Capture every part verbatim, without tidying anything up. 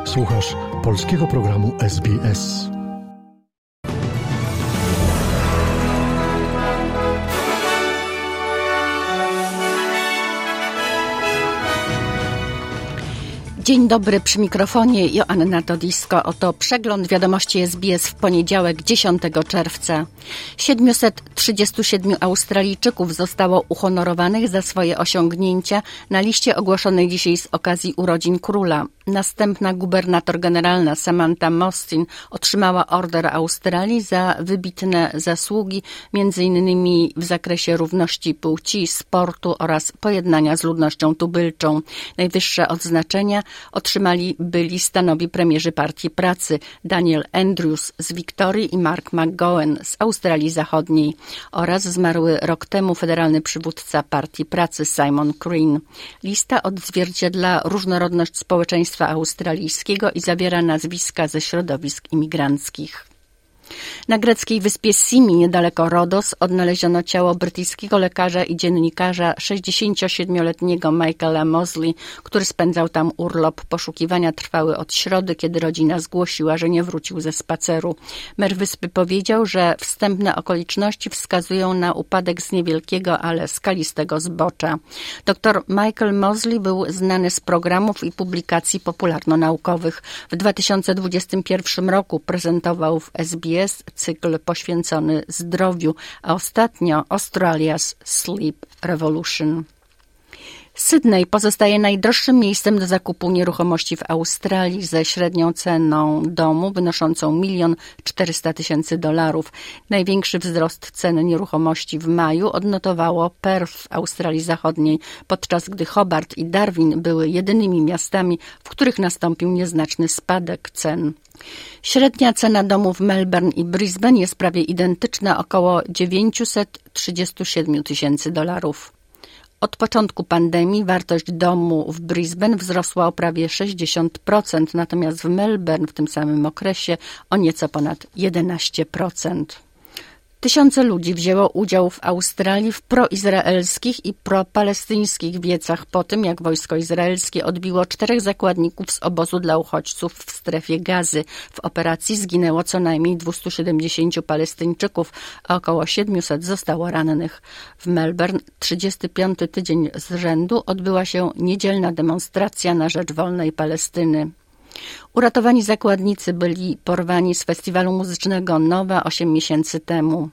Słuchasz polskiego programu S B S. Dzień dobry, przy mikrofonie Joanna Todisko. Oto przegląd wiadomości S B S w poniedziałek, dziesiątego czerwca. siedemset trzydzieści siedem Australijczyków zostało uhonorowanych za swoje osiągnięcia na liście ogłoszonej dzisiaj z okazji urodzin króla. Następna gubernator generalna Samantha Mostyn otrzymała Order Australii za wybitne zasługi, między innymi w zakresie równości płci, sportu oraz pojednania z ludnością tubylczą. Najwyższe odznaczenia otrzymali byli stanowi premierzy Partii Pracy Daniel Andrews z Wiktorii i Mark McGowan z Australii Zachodniej oraz zmarły rok temu federalny przywódca Partii Pracy Simon Crean. Lista odzwierciedla różnorodność społeczeństwa australijskiego i zawiera nazwiska ze środowisk imigranckich. Na greckiej wyspie Simi, niedaleko Rodos, odnaleziono ciało brytyjskiego lekarza i dziennikarza sześćdziesięciosiedmioletniego Michaela Mosley, który spędzał tam urlop. Poszukiwania trwały od środy, kiedy rodzina zgłosiła, że nie wrócił ze spaceru. Mer wyspy powiedział, że wstępne okoliczności wskazują na upadek z niewielkiego, ale skalistego zbocza. Doktor Michael Mosley był znany z programów i publikacji popularno-naukowych. W dwa tysiące dwudziestym pierwszym roku prezentował w S B S cykl poświęcony zdrowiu, a ostatnio Australia's Sleep Revolution. Sydney pozostaje najdroższym miejscem do zakupu nieruchomości w Australii ze średnią ceną domu wynoszącą milion czterysta tysięcy dolarów. Największy wzrost cen nieruchomości w maju odnotowało Perth w Australii Zachodniej, podczas gdy Hobart i Darwin były jedynymi miastami, w których nastąpił nieznaczny spadek cen. Średnia cena domu w Melbourne i Brisbane jest prawie identyczna, około dziewięćset trzydzieści siedem tysięcy dolarów. Od początku pandemii wartość domu w Brisbane wzrosła o prawie sześćdziesiąt procent, natomiast w Melbourne w tym samym okresie o nieco ponad jedenaście procent. Tysiące ludzi wzięło udział w Australii w proizraelskich i propalestyńskich wiecach po tym, jak wojsko izraelskie odbiło czterech zakładników z obozu dla uchodźców w strefie Gazy. W operacji zginęło co najmniej dwieście siedemdziesiąt Palestyńczyków, a około siedemset zostało rannych. W Melbourne trzydziesty piąty tydzień z rzędu odbyła się niedzielna demonstracja na rzecz wolnej Palestyny. Uratowani zakładnicy byli porwani z festiwalu muzycznego Nowa osiem miesięcy temu.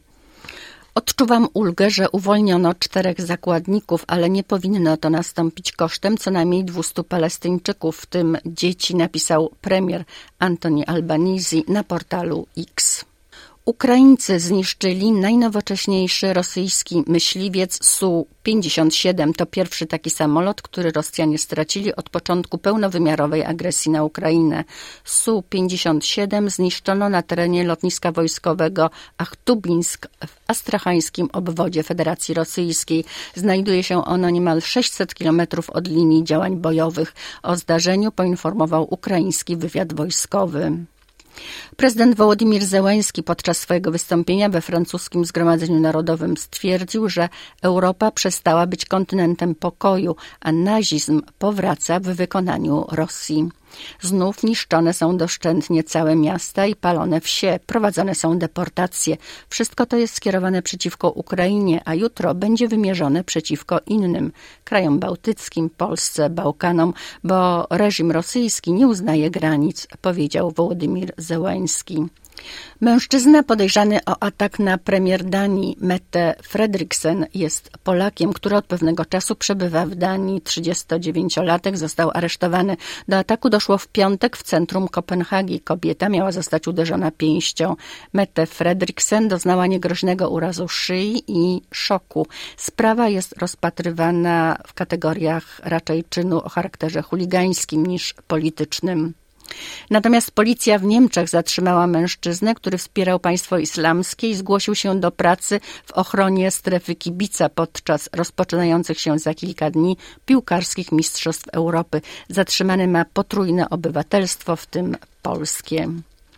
Odczuwam ulgę, że uwolniono czterech zakładników, ale nie powinno to nastąpić kosztem co najmniej dwustu Palestyńczyków, w tym dzieci, napisał premier Anthony Albanese na portalu X. Ukraińcy zniszczyli najnowocześniejszy rosyjski myśliwiec S U pięćdziesiąt siedem. To pierwszy taki samolot, który Rosjanie stracili od początku pełnowymiarowej agresji na Ukrainę. S U pięćdziesiąt siedem zniszczono na terenie lotniska wojskowego Achtubinsk w astrachańskim obwodzie Federacji Rosyjskiej. Znajduje się ono niemal sześćset kilometrów od linii działań bojowych. O zdarzeniu poinformował ukraiński wywiad wojskowy. Prezydent Wołodymyr Zełenski podczas swojego wystąpienia we francuskim Zgromadzeniu Narodowym stwierdził, że Europa przestała być kontynentem pokoju, a nazizm powraca w wykonaniu Rosji. Znów niszczone są doszczętnie całe miasta i palone wsie, prowadzone są deportacje. Wszystko to jest skierowane przeciwko Ukrainie, a jutro będzie wymierzone przeciwko innym krajom bałtyckim, Polsce, Bałkanom, bo reżim rosyjski nie uznaje granic, powiedział Wołodymyr Zełenski. Mężczyzna podejrzany o atak na premier Danii Mette Frederiksen jest Polakiem, który od pewnego czasu przebywa w Danii. trzydziestodziewięciolatek został aresztowany. Do ataku doszło w piątek w centrum Kopenhagi. Kobieta miała zostać uderzona pięścią. Mette Frederiksen doznała niegroźnego urazu szyi i szoku. Sprawa jest rozpatrywana w kategoriach raczej czynu o charakterze chuligańskim niż politycznym. Natomiast policja w Niemczech zatrzymała mężczyznę, który wspierał państwo islamskie i zgłosił się do pracy w ochronie strefy kibica podczas rozpoczynających się za kilka dni piłkarskich mistrzostw Europy. Zatrzymany ma potrójne obywatelstwo, w tym polskie.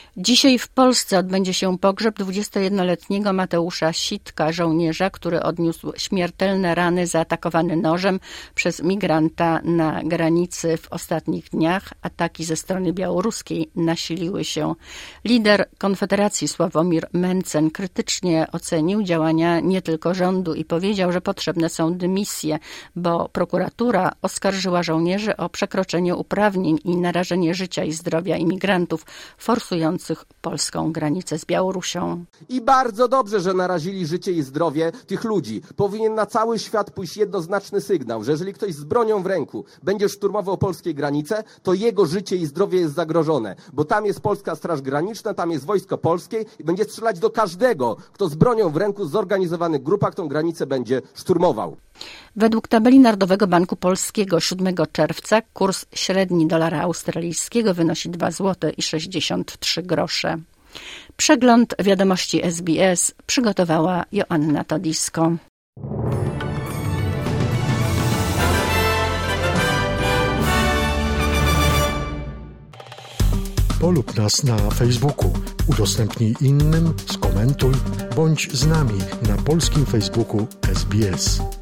Dzisiaj w Polsce odbędzie się pogrzeb dwudziestojednoletniego Mateusza Sitka, żołnierza, który odniósł śmiertelne rany zaatakowany nożem przez migranta na granicy w ostatnich dniach. Ataki ze strony białoruskiej nasiliły się. Lider Konfederacji Sławomir Mencen krytycznie ocenił działania nie tylko rządu i powiedział, że potrzebne są dymisje, bo prokuratura oskarżyła żołnierzy o przekroczenie uprawnień i narażenie życia i zdrowia imigrantów forsujących polską granicę z Białorusią. I bardzo dobrze, że narazili życie i zdrowie tych ludzi. Powinien na cały świat pójść jednoznaczny sygnał, że jeżeli ktoś z bronią w ręku będzie szturmował polskie granice, to jego życie i zdrowie jest zagrożone, bo tam jest Polska Straż Graniczna, tam jest Wojsko Polskie i będzie strzelać do każdego, kto z bronią w ręku w zorganizowanych grupach tą granicę będzie szturmował. Według tabeli Narodowego Banku Polskiego siódmego czerwca kurs średni dolara australijskiego wynosi dwa złote i sześćdziesiąt trzy grosze. Przegląd wiadomości S B S przygotowała Joanna Todisko. Polub nas na Facebooku, udostępnij innym, skomentuj, bądź z nami na polskim Facebooku S B S.